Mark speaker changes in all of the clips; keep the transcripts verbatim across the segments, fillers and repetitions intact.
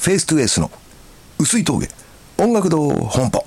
Speaker 1: フェイストゥエースの薄い峠音楽堂本舗。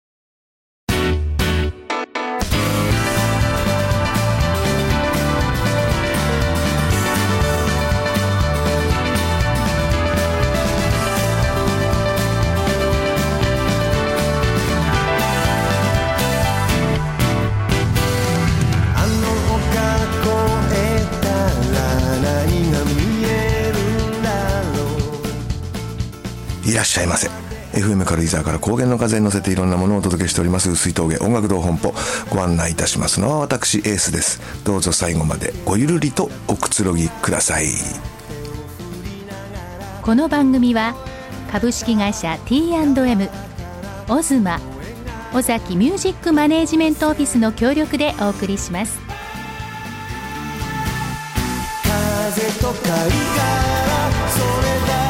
Speaker 1: いらっしゃいませ。 エフエム 軽井沢から高原の風に乗せていろんなものをお届けしております薄い峠音楽堂本舗、ご案内いたしますのは私エースです。どうぞ最後までごゆるりとおくつろぎください。
Speaker 2: この番組は株式会社 ティーアンドエム、 オズマ、尾崎ミュージックマネージメントオフィスの協力でお送りします。
Speaker 3: 風と貝からそれだ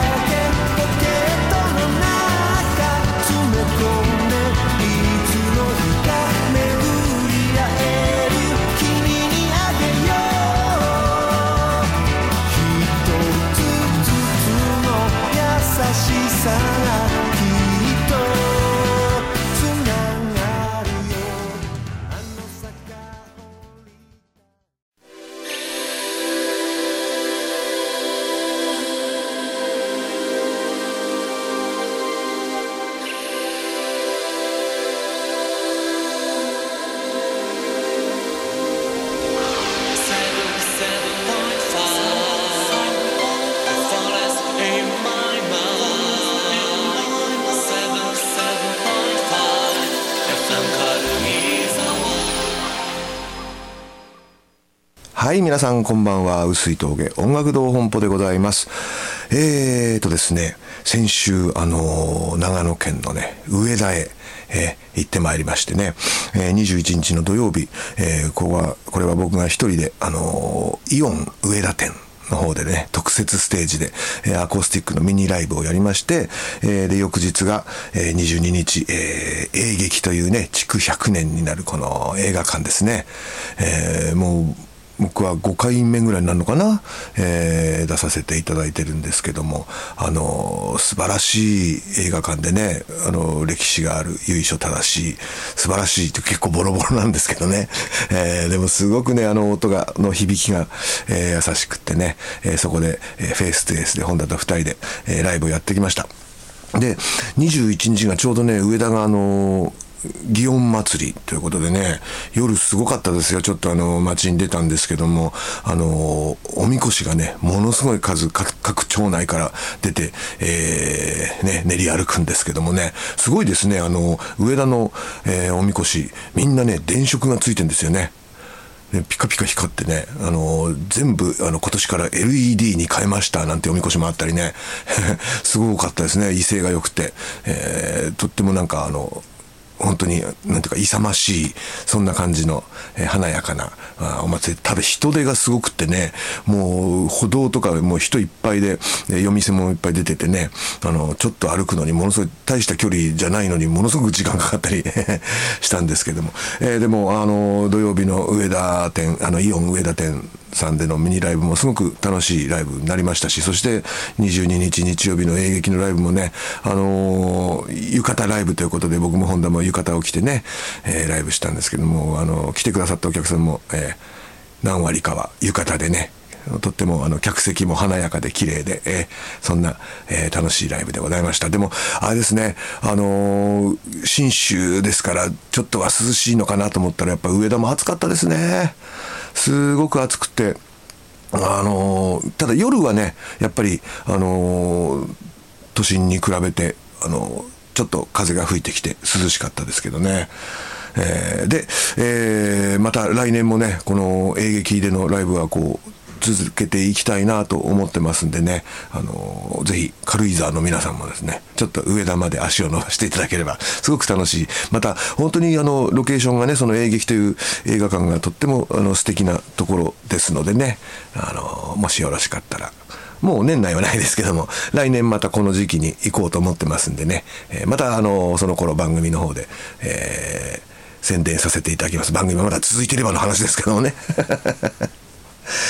Speaker 1: はい、皆さんこんばんは。薄い峠音楽堂本舗でございます。えーとですね先週あのー、長野県のね上田へ、えー、行ってまいりましてね、えー、にじゅういちにちの土曜日、えー、ここはこれは僕が一人であのー、イオン上田店の方でね特設ステージで、えー、アコースティックのミニライブをやりまして、えー、で翌日が、えー、にじゅうににち、えー、映劇というね築ひゃくねんになるこの映画館ですね、えー、もう僕はごかいめぐらいになるのかな、えー、出させていただいてるんですけども、あのー、素晴らしい映画館でね、あのー、歴史がある由緒正しい素晴らしいって結構ボロボロなんですけどね、えー、でもすごくねあの音がの響きが、えー、優しくってね、えー、そこで、えー、フェイストゥエースで本田とふたりで、えー、ライブをやってきました。でにじゅういちにちがちょうどね上田があのー祇園祭りということでね夜すごかったですよ。ちょっとあの街に出たんですけどもあのおみこしがねものすごい数 各, 各町内から出て、えーね、練り歩くんですけどもねすごいですね。あの上田の、えー、おみこしみんなね電飾がついてるんですよね。ピカピカ光ってね、あのー、全部あの今年から エルイーディー に変えましたなんておみこしもあったりねすごかったですね。威勢が良くて、えー、とってもなんかあの本当になんていうか勇ましいそんな感じの、えー、華やかなあお祭り。ただ人手がすごくってねもう歩道とかもう人いっぱいで、えー、夜店もいっぱい出ててねあのちょっと歩くのにものすごい大した距離じゃないのにものすごく時間かかったりしたんですけども、えー、でもあの土曜日の上田店あのイオン上田店さんでのミニライブもすごく楽しいライブになりましたし、そしてにじゅうににち日曜日の映劇のライブもねあのー、浴衣ライブということで僕も本田も浴衣を着てね、えー、ライブしたんですけどもあの来てくださったお客さんも、えー、何割かは浴衣でねとってもあの客席も華やかで綺麗で、えー、そんな、えー、楽しいライブでございました。でもあれですねあのー、信州ですからちょっとは涼しいのかなと思ったらやっぱ上田も暑かったですね。すごく暑くてあのー、ただ夜はねやっぱりあのー、都心に比べてあのー、ちょっと風が吹いてきて涼しかったですけどね。えー、で、えー、また来年もねこの映劇でのライブはこう続けていきたいなと思ってますんでね、あのー、ぜひ軽井沢の皆さんもですねちょっと上田まで足を伸ばしていただければすごく楽しい。また本当にあのロケーションがねその映劇という映画館がとってもあの素敵なところですのでね、あのー、もしよろしかったらもう年内はないですけども来年またこの時期に行こうと思ってますんでね、えー、またあのー、その頃番組の方で、えー、宣伝させていただきます。番組はまだ続いていればの話ですけどもね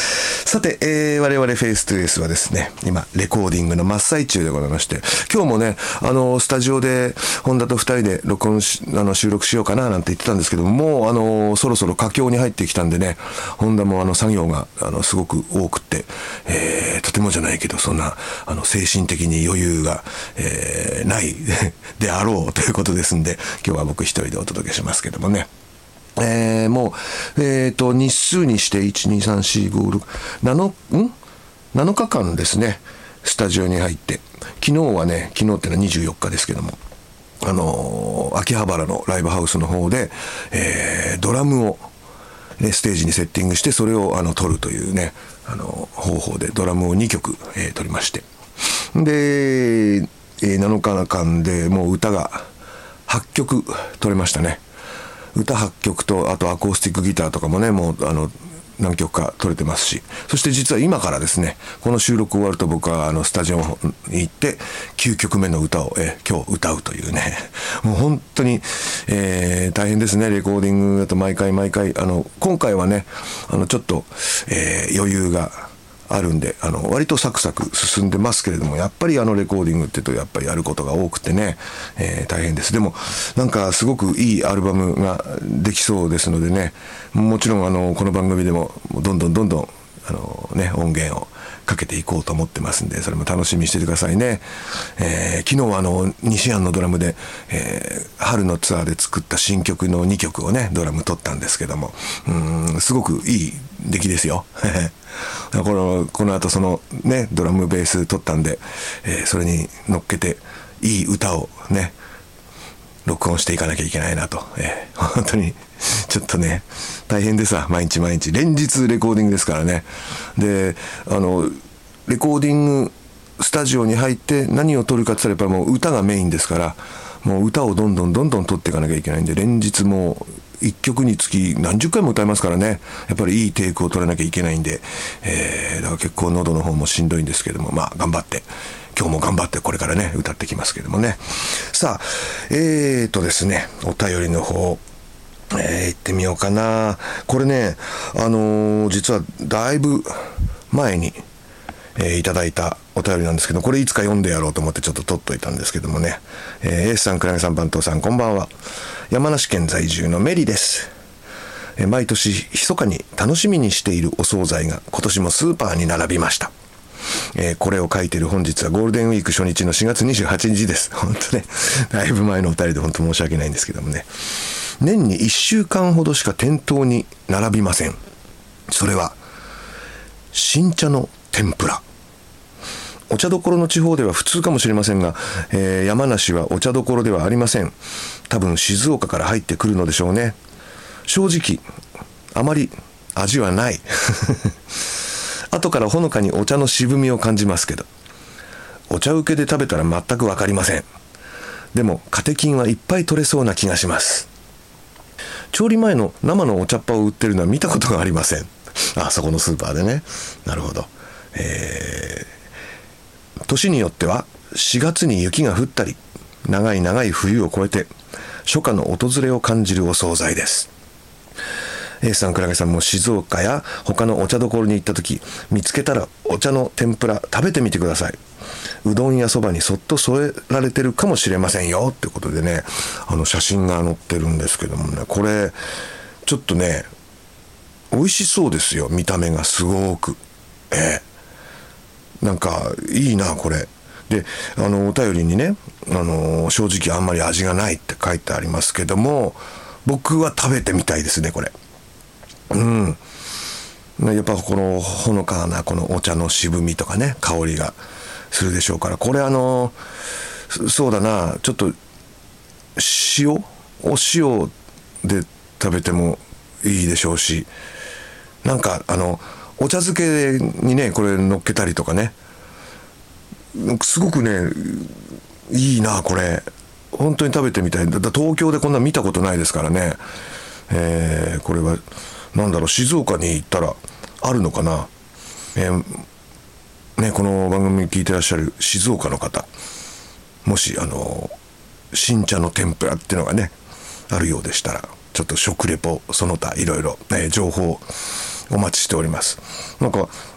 Speaker 1: さて、えー、我々フェイストゥフェイスはですね、今レコーディングの真っ最中でございまして、今日もね、あのスタジオで本田とふたりで録音しあの収録しようかななんて言ってたんですけども、もうあのそろそろ佳境に入ってきたんでね、本田もあの作業があのすごく多くって、えー、とてもじゃないけどそんなあの精神的に余裕が、えー、ないであろうということですんで、今日は僕一人でお届けしますけどもね。えー、もう、えーと、日数にしていち、に、さん、よん、ご、ろく、なの、ん ?なのかかんですね、スタジオに入って。昨日はね、昨日ってのはにじゅうよっかですけども、あのー、秋葉原のライブハウスの方で、えー、ドラムを、ね、ステージにセッティングして、それをあの撮るというね、あの方法でドラムをにきょく、えー、撮りまして。で、えー、なのかかんでもう歌がはっきょく撮れましたね。歌はっきょくと、あとアコースティックギターとかもね、もうあの何曲か撮れてますし、そして実は今からですね、この収録終わると僕はあのスタジオに行ってきゅうきょくめの歌をえ今日歌うというね、もう本当に、えー、大変ですね。レコーディングだと毎回毎回あの今回はね、あのちょっと、えー、余裕があるんで、あの割とサクサク進んでますけれども、やっぱりあのレコーディングって言うとやっぱりやることが多くてね、えー、大変です。でもなんかすごくいいアルバムができそうですのでね、もちろんあのこの番組でもどんどんどんどんあの、ね、音源をかけていこうと思ってますんで、それも楽しみにしててくださいね。えー、昨日はあの西安のドラムで、えー、春のツアーで作った新曲のにきょくをねドラム撮ったんですけども、うーんすごくいい出来ですよ。このこの後そのねドラムベース撮ったんで、えー、それに乗っけていい歌をね録音していかなきゃいけないなと、えー、本当にちょっとね大変でさ、毎日毎日連日レコーディングですからね。であのレコーディングスタジオに入って何を撮るかって言ったらやっぱりもう歌がメインですから、もう歌をどんどんどんどん撮っていかなきゃいけないんで、連日もういっきょくにつき何十回も歌いますからね。やっぱりいいテイクを取らなきゃいけないんで、えー、だから結構喉の方もしんどいんですけども、まあ頑張って今日も頑張ってこれからね歌ってきますけどもね。さあえーとですねお便りの方、えー、行ってみようかな。これねあのー、実はだいぶ前に、えー、いただいたお便りなんですけど、これいつか読んでやろうと思ってちょっと取っといたんですけどもね、えー、エースさん、クラゲさん、番頭さん、こんばんは。山梨県在住のメリです。えー、毎年密かに楽しみにしているお惣菜が今年もスーパーに並びました。えー、これを書いている本日はゴールデンウィーク初日のしがつにじゅうはちにちです。本当ね、だいぶ前のお便りで本当申し訳ないんですけどもね。年にいっしゅうかんほどしか店頭に並びません。それは新茶の天ぷら。お茶どころの地方では普通かもしれませんが、えー、山梨はお茶どころではありません。多分静岡から入ってくるのでしょうね。正直あまり味はない後からほのかにお茶の渋みを感じますけど、お茶受けで食べたら全く分かりません。でもカテキンはいっぱい取れそうな気がします。調理前の生のお茶っ葉を売ってるのは見たことがありません。あそこのスーパーでね。なるほど。えー、年によってはしがつに雪が降ったり、長い長い冬を越えて初夏の訪れを感じるお惣菜です。エースさん、クラゲさんも静岡や他のお茶どころに行った時、見つけたらお茶の天ぷら食べてみてください。うどんやそばにそっと添えられてるかもしれませんよってことでね、あの写真が載ってるんですけどもね、これちょっとね美味しそうですよ。見た目がすごく、えー、なんかいいなこれで。あのお便りにね、あの正直あんまり味がないって書いてありますけども、僕は食べてみたいですねこれ。うん、やっぱこのほのかなこのお茶の渋みとかね香りがするでしょうから、これあのそうだな、ちょっと塩お塩で食べてもいいでしょうし、なんかあのお茶漬けにねこれ乗っけたりとかね、すごくねいいなこれ。本当に食べてみたい。だ東京でこんな見たことないですからね。えー、これはなんだろう、静岡に行ったらあるのかな。えーね、この番組聞いてらっしゃる静岡の方、もしあの新茶の天ぷらっていうのがねあるようでしたら、ちょっと食レポその他いろいろ、ね、情報お待ちしております。なんか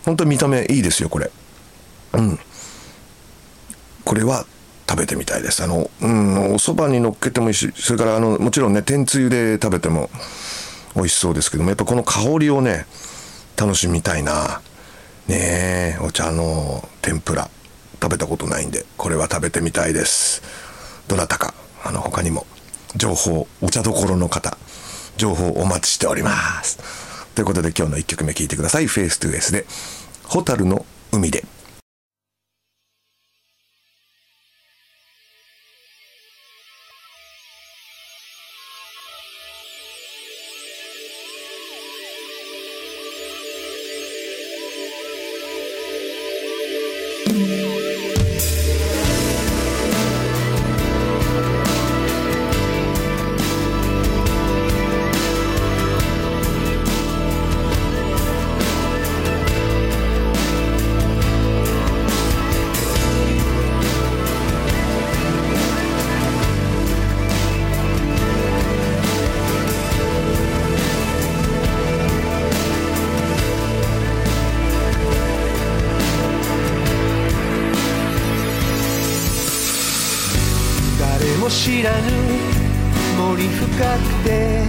Speaker 1: 本当に見た目いいですよこれ。うん、これは食べてみたいです。あの、うん、お蕎麦に乗っけてもいいし、それからあのもちろんね天つゆで食べても美味しそうですけども、やっぱこの香りをね楽しみたいな。ねえ、お茶の天ぷら食べたことないんでこれは食べてみたいです。どなたかあの他にも情報、お茶どころの方情報お待ちしております。ということで今日のいっきょくめ聴いてください。フェイストゥエースで蛍の海で。
Speaker 3: 知らぬ森深くて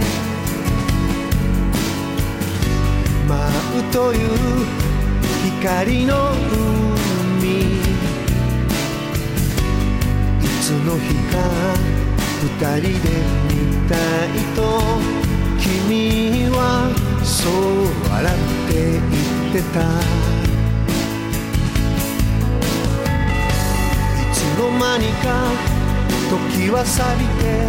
Speaker 3: 舞うという光の海、いつの日か二人で見たいと君はそう笑って言ってた。いつの間にか時は錆びて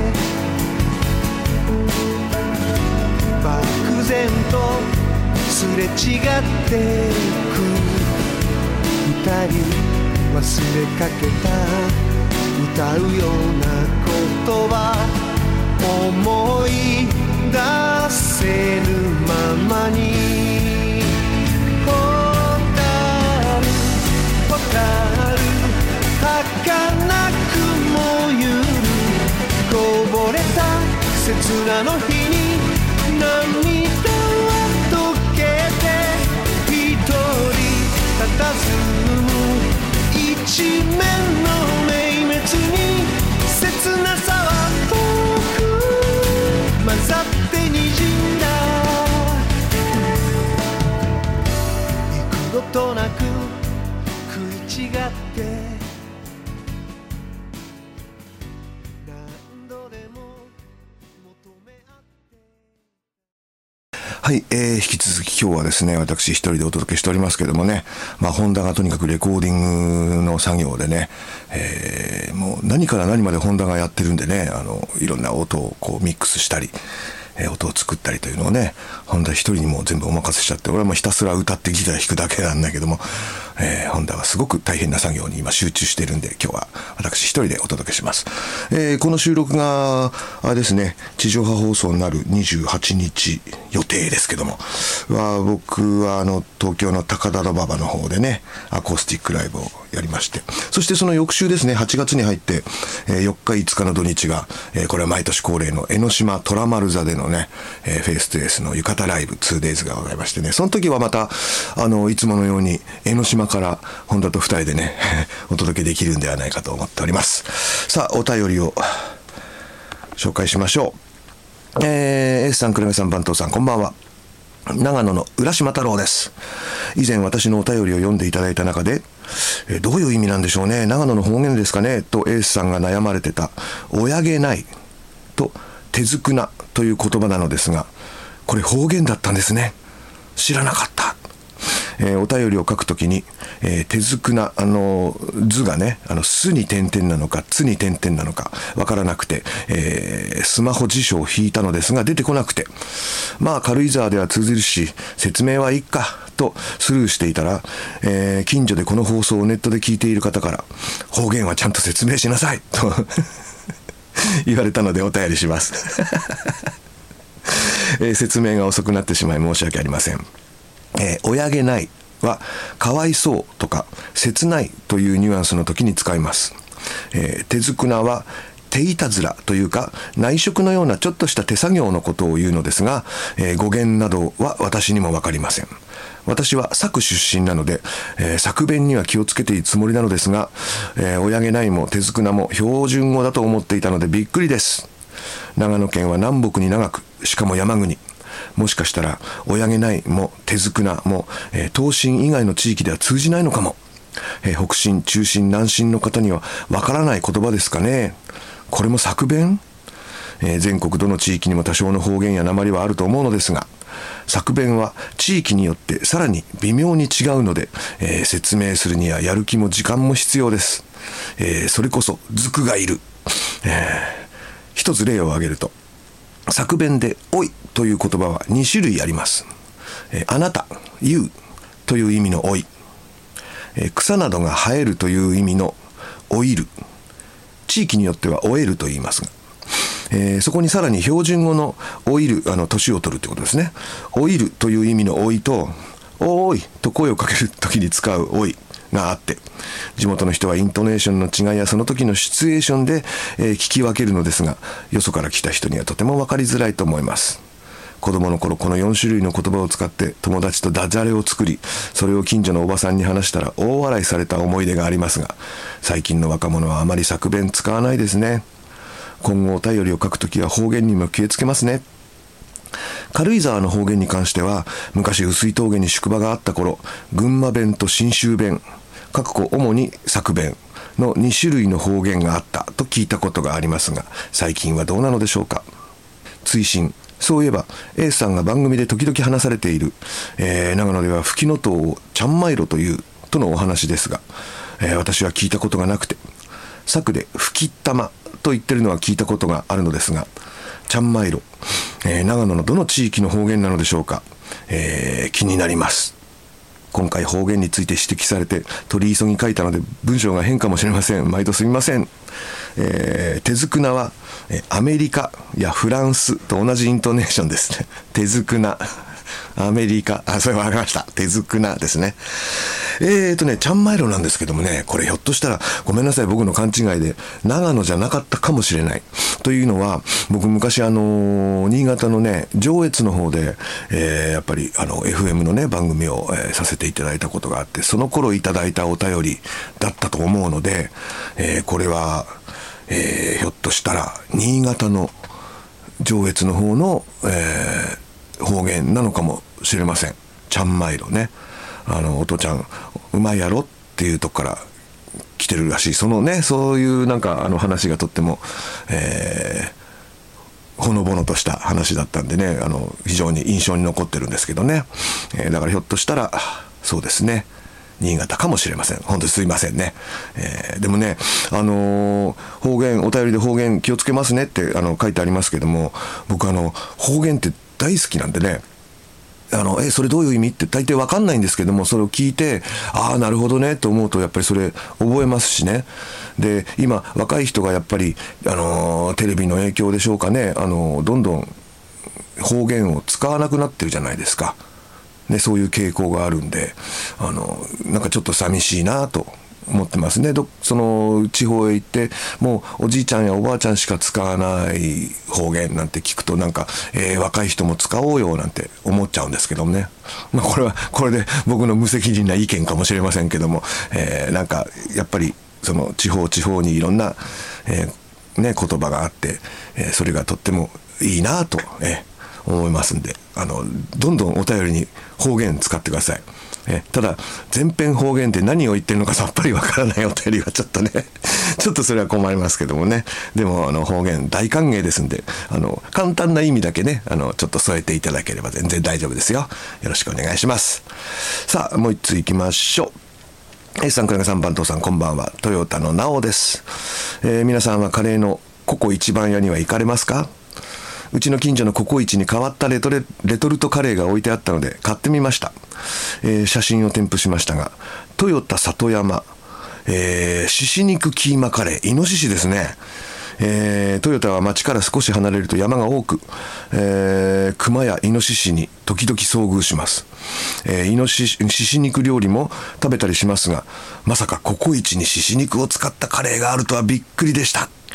Speaker 3: 漠然とすれ違ってく。二人忘れかけた歌うような言葉、思い出せぬままに。蛍、蛍、儚くもゆるこぼれた刹那の日に涙は溶けて一人佇む一面の明滅に切なさは遠く混ざって滲んだ。幾度となく食い違って
Speaker 1: はい、えー、引き続き今日はですね私一人でお届けしておりますけどもね、まあホンダがとにかくレコーディングの作業でね、えー、もう何から何までホンダがやってるんでね、あのいろんな音をこうミックスしたり、えー、音を作ったりというのをねホンダ一人にもう全部お任せしちゃって、俺はもうひたすら歌ってギター弾くだけなんだけども、えー、ホンダはすごく大変な作業に今集中しているんで今日は私一人でお届けします。えー、この収録があれですね地上波放送になるにじゅうはちにち予定ですけども、は僕はあの東京の高田馬場の方でねアコースティックライブをやりまして、そしてその翌週ですねはちがつに入って、えー、よっかいつかの土日が、えー、これは毎年恒例の江ノ島虎丸座でのね、えー、フェイストゥエースの浴衣ライブ ツーデイズ がございましてね、その時はまたあのいつものように江ノ島から本田とふたりでねお届けできるんではないかと思っております。さあお便りを紹介しましょう。えー、S さん、久留米さん、番頭さん、こんばんは。長野の浦島太郎です。以前私のお便りを読んでいただいた中で、えー、どういう意味なんでしょうね、長野の方言ですかねと S さんが悩まれてた親げないと手づくなという言葉なのですが、これ方言だったんですね。知らなかった。えー、お便りを書くときに、えー、手づくな、あの図がね、あのすに点々なのかつに点々なのかわからなくて、えー、スマホ辞書を引いたのですが出てこなくて、まあ軽井沢では通じるし説明はいいかとスルーしていたら、えー、近所でこの放送をネットで聞いている方から方言はちゃんと説明しなさいと言われたのでお便りします、えー、説明が遅くなってしまい申し訳ありません。えー、親げないはかわいそうとか切ないというニュアンスの時に使います。えー、手づくなは手いたずらというか内職のようなちょっとした手作業のことを言うのですが、えー、語源などは私にも分かりません。私は佐久出身なので、えー、佐久弁には気をつけているつもりなのですが、えー、親げないも手づくなも標準語だと思っていたのでびっくりです。長野県は南北に長く、しかも山国。もしかしたら親げないも手づくなも、えー、東進以外の地域では通じないのかも。えー、北進、中進、南進の方にはわからない言葉ですかね。これも佐久弁、えー、全国どの地域にも多少の方言や訛りはあると思うのですが、佐久弁は地域によってさらに微妙に違うので、えー、説明するにはやる気も時間も必要です。えー、それこそズクがいる。えー、一つ例を挙げると、佐久弁でおいという言葉はに種類あります。えー、あなた、言うという意味のおい、えー、草などが生えるという意味のおいる、地域によってはおえると言いますが、えー、そこにさらに標準語の老いる、あの年を取るということですね。老いるという意味の老いと、おーいと声をかけるときに使うおいがあって、地元の人はイントネーションの違いやその時のシチュエーションで、えー、聞き分けるのですが、よそから来た人にはとても分かりづらいと思います。子供の頃このよん種類の言葉を使って友達とダジャレを作り、それを近所のおばさんに話したら大笑いされた思い出がありますが、最近の若者はあまり佐久弁使わないですね。今後お便りを書くときは方言にも気をつけますね。軽井沢の方言に関しては、昔碓氷峠に宿場があった頃、群馬弁と信州弁、各個主に佐久弁のに種類の方言があったと聞いたことがありますが、最近はどうなのでしょうか。追伸、そういえば A さんが番組で時々話されている、えー、長野では吹きの塔をちゃんまいろというとのお話ですが、えー、私は聞いたことがなくて、佐久で吹き玉と言ってるのは聞いたことがあるのですが、ちゃんまいろ、えー、長野のどの地域の方言なのでしょうか。えー、気になります。今回方言について指摘されて取り急ぎ書いたので文章が変かもしれません。毎度すみません。えー、手づくなはアメリカやフランスと同じイントネーションですね。手づくな、アメリカ、あ、それ分かりました。手づくなですね。えーとね、ちゃんまいろなんですけどもね、これひょっとしたらごめんなさい、僕の勘違いで長野じゃなかったかもしれない。というのは、僕昔あの新潟のね上越の方で、えー、やっぱりあの エフエム のね番組を、えー、させていただいたことがあって、その頃いただいたお便りだったと思うので、えー、これは、えー、ひょっとしたら新潟の上越の方の、えー、方言なのかもしれません。ちゃんまいろね、あのお父ちゃんうまいやろっていうとこから来てるらしい。そのね、そういうなんかあの話がとっても、えー、ほのぼのとした話だったんでね、あの非常に印象に残ってるんですけどね、えー、だからひょっとしたらそうですね、新潟かもしれません。本当にすいませんね。えー、でもね、あのー、方言、お便りで方言気をつけますねってあの書いてありますけども、僕あの方言って大好きなんでね、あのえそれどういう意味って大抵分かんないんですけども、それを聞いて、ああなるほどねと思うとやっぱりそれ覚えますしね。で今若い人がやっぱり、あのー、テレビの影響でしょうかね、あのー、どんどん方言を使わなくなってるじゃないですか、ね、そういう傾向があるんで、あのー、なんかちょっと寂しいなと思ってますね。どその地方へ行ってもうおじいちゃんやおばあちゃんしか使わない方言なんて聞くと、なんか、えー、若い人も使おうよなんて思っちゃうんですけどもね。まあこれはこれで僕の無責任な意見かもしれませんけども、えー、なんかやっぱりその地方地方にいろんな、えーね、言葉があって、えー、それがとってもいいなと、えー、思いますんで、あのどんどんお便りに方言使ってください。えただ全編方言って何を言ってるのかさっぱりわからないお便りはちょっとねちょっとそれは困りますけどもね。でもあの方言大歓迎ですんで、あの簡単な意味だけね、あのちょっと添えていただければ全然大丈夫ですよ。よろしくお願いします。さあもう一ついきましょう。 A さん、倉賀さん、番頭さん、こんばんは。トヨタのなおです。えー、皆さんはカレーのココ一番屋には行かれますか？うちの近所のココイチに変わったレトレ、レトルトカレーが置いてあったので買ってみました。えー、写真を添付しましたが、トヨタ里山、えー、しし肉キーマカレー、イノシシですね。えー、トヨタは町から少し離れると山が多く、えー、熊やイノシシに時々遭遇します。えー、イノシシ、しし肉料理も食べたりしますが、まさかココイチにしし肉を使ったカレーがあるとはびっくりでした。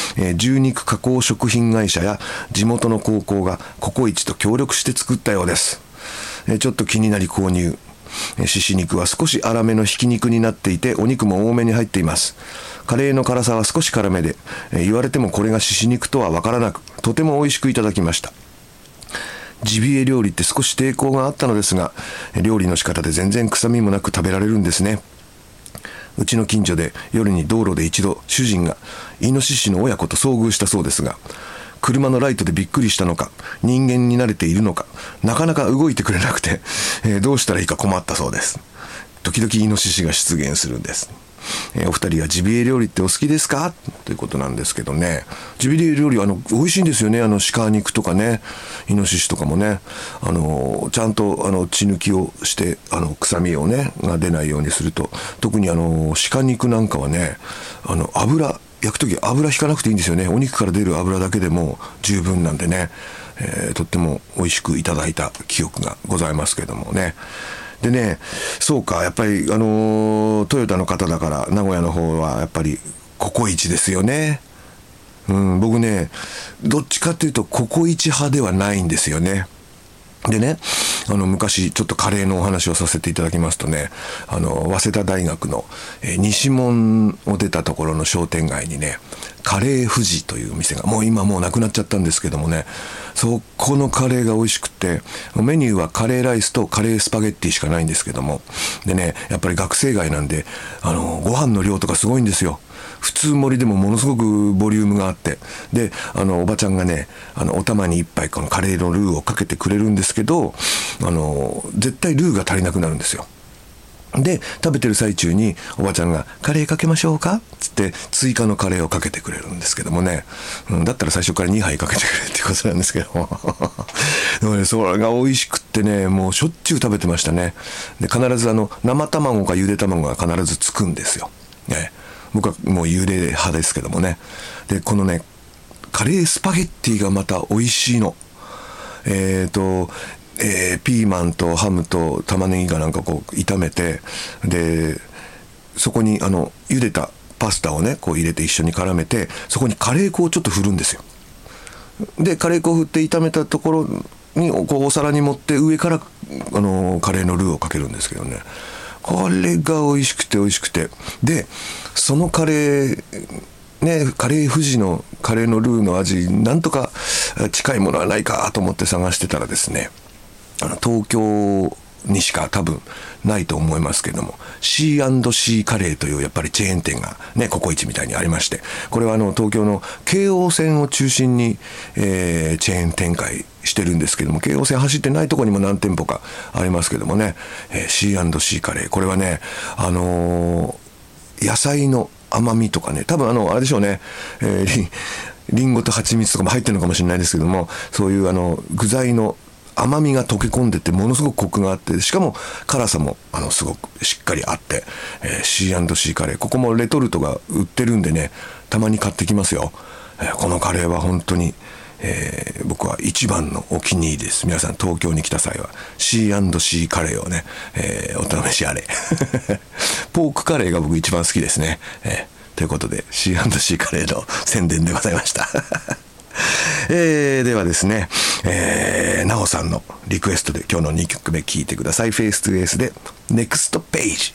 Speaker 1: えー、牛肉加工食品会社や地元の高校がココイチと協力して作ったようです。えー、ちょっと気になり購入。しし肉は少し粗めのひき肉になっていて、お肉も多めに入っています。カレーの辛さは少し辛めで、え言われてもこれがしし肉とは分からなく、とても美味しくいただきました。ジビエ料理って少し抵抗があったのですが、料理の仕方で全然臭みもなく食べられるんですね。うちの近所で夜に道路で一度主人がイノシシの親子と遭遇したそうですが、車のライトでびっくりしたのか、人間に慣れているのか、なかなか動いてくれなくて、えー、どうしたらいいか困ったそうです。時々イノシシが出現するんです。えー、お二人はジビエ料理ってお好きですかということなんですけどね。ジビエ料理はあの美味しいんですよね。あの鹿肉とかね、イノシシとかもね、あのー、ちゃんとあの血抜きをしてあの臭みをねが出ないようにすると、特にあの鹿肉なんかはね、あの油焼くとき油引かなくていいんですよね。お肉から出る油だけでも十分なんでね、えー、とっても美味しくいただいた記憶がございますけどもね。でね、そうか、やっぱりあのー、トヨタの方だから名古屋の方はやっぱりココイチですよね。うん、僕ね、どっちかっていうとココイチ派ではないんですよね。でね、あの昔ちょっとカレーのお話をさせていただきますとね、あの早稲田大学の、えー、西門を出たところの商店街にね、カレー富士という店がもう今もうなくなっちゃったんですけどもね、そこのカレーが美味しくて、メニューはカレーライスとカレースパゲッティしかないんですけども、でね、やっぱり学生街なんであのご飯の量とかすごいんですよ。普通盛りでもものすごくボリュームがあって、であのおばちゃんがね、あのお玉に一杯このカレーのルーをかけてくれるんですけど、あの絶対ルーが足りなくなるんですよ。で食べてる最中におばちゃんがカレーかけましょうかっつって追加のカレーをかけてくれるんですけどもね、うん、だったら最初からにはいかけてくれっていうことなんですけどもでもね、それが美味しくってね、もうしょっちゅう食べてましたね。で必ずあの生卵かゆで卵が必ずつくんですよ、ね、僕はもうゆで派ですけどもね。でこのねカレースパゲッティがまた美味しいの。えっとえー、ピーマンとハムと玉ねぎがなんかこう炒めて、でそこにあの茹でたパスタをねこう入れて一緒に絡めて、そこにカレー粉をちょっと振るんですよ。でカレー粉を振って炒めたところにこうお皿に盛って上からあのカレーのルーをかけるんですけどね、これが美味しくて美味しくて、でそのカレーね、カレー富士のカレーのルーの味なんとか近いものはないかと思って探してたらですね、あの東京にしか多分ないと思いますけども シーアンドシー カレーというやっぱりチェーン店がねココイチみたいにありまして、これはあの東京の京王線を中心に、えー、チェーン展開してるんですけども、京王線走ってないところにも何店舗かありますけどもね、えー、シーアンドシー カレー、これはねあのー、野菜の甘みとかね、多分あのあれでしょうね、えー、リ, リンゴと蜂蜜とかも入ってるのかもしれないですけども、そういうあの具材の甘みが溶け込んでてものすごくコクがあって、しかも辛さもあのすごくしっかりあって、えー、シーアンドシー カレー、ここもレトルトが売ってるんでね、たまに買ってきますよ。えー、このカレーは本当に、えー、僕は一番のお気に入りです。皆さん東京に来た際は シーアンドシー カレーをね、えー、お試しあれポークカレーが僕一番好きですね。えー、ということで シーアンドシー カレーの宣伝でございましたえー、ではですね、えー、なおさんのリクエストで今日のにきょくめ聴いてください。フェイストゥエースで Next Page。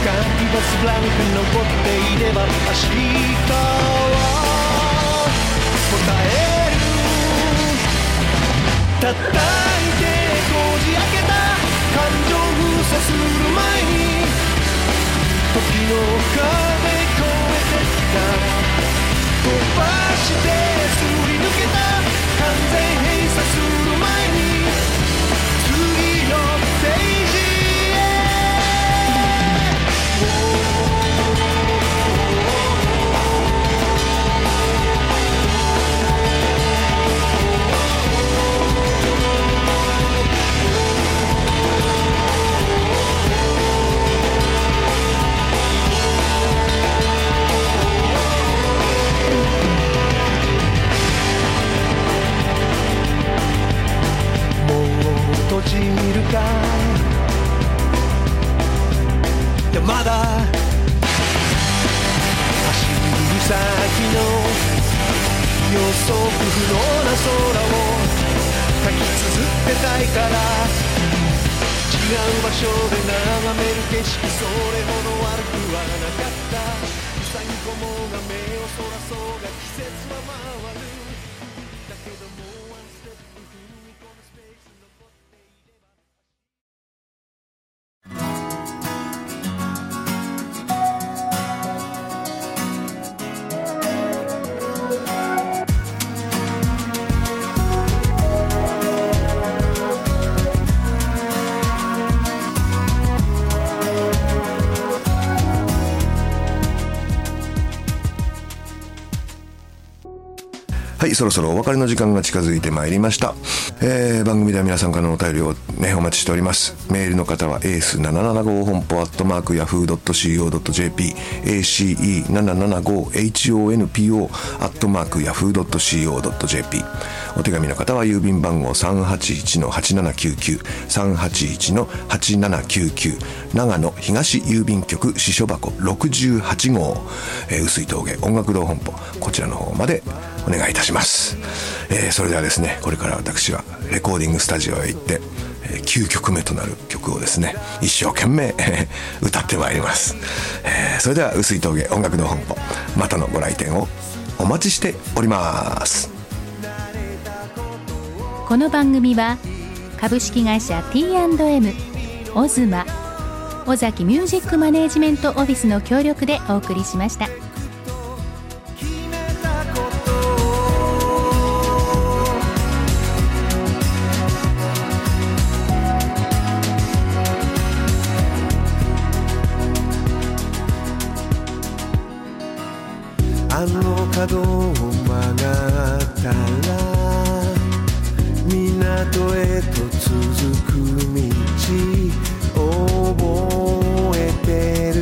Speaker 3: ブランク残っていれば明日は予測不能な空を書き綴ってたいから、違う場所で眺める景色、それほど悪くはなかった。ウサギコモが目をそらそうが季節は回る。だけどもうワンステップ踏み込むスペース残っていれば。
Speaker 1: はい、そろそろお別れの時間が近づいてまいりました。えー、番組では皆さんからのお便りをね、お待ちしております。メールの方はエースななななご本舗アットマークヤフードットシーオードットジェーピー、エーシーイーななななごエイチオーエヌピーオーアットマークヤフードットシーオードットジェーピー。お手紙の方は郵便番号 さんはちいちのはちななきゅうきゅう さんはちいちのはちななきゅうきゅう、長野東郵便局支所箱ろくじゅうはちごう、えー、碓井峠音楽堂本舗、こちらの方までお願いいたします。えー、それではですね、これから私はレコーディングスタジオへ行って、えー、きゅうきょくめとなる曲をですね、一生懸命歌ってまいります。えー、それでは碓井峠音楽堂本舗、またのご来店をお待ちしております。
Speaker 2: この番組は株式会社 ティーアンドエム、 オズマ、尾崎ミュージックマネージメントオフィスの協力でお送りしました。
Speaker 3: あの角を曲がったら港へと続く道覚えてる